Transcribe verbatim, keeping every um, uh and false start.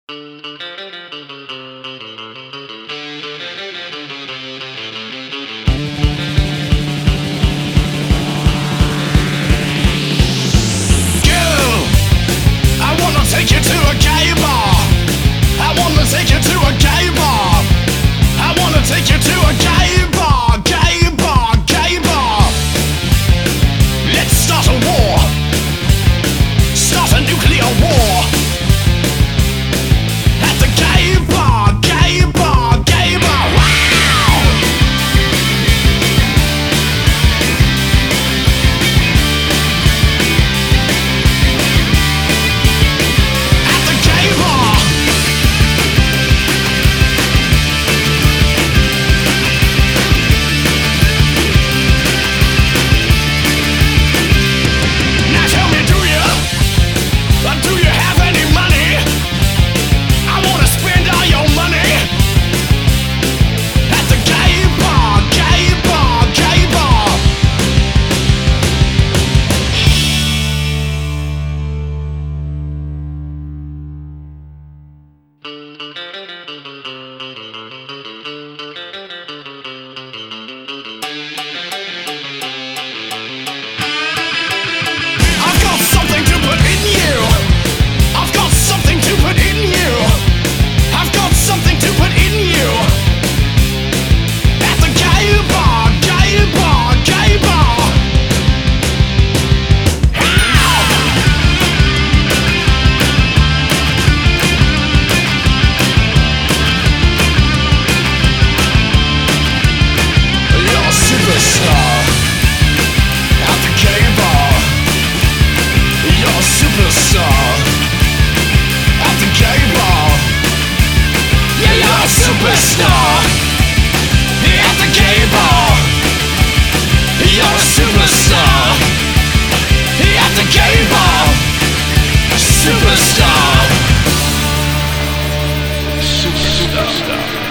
Take you to a gay bar. I wanna take you to a gay bar. I wanna take you to a gay bar, gay bar, gay bar. Let's start a war. Start a nuclear war. At the gay bar, gay bar, gay bar. Wow! Superstar at the gay bar. You're a superstar at the gay bar. Superstar. Superstar.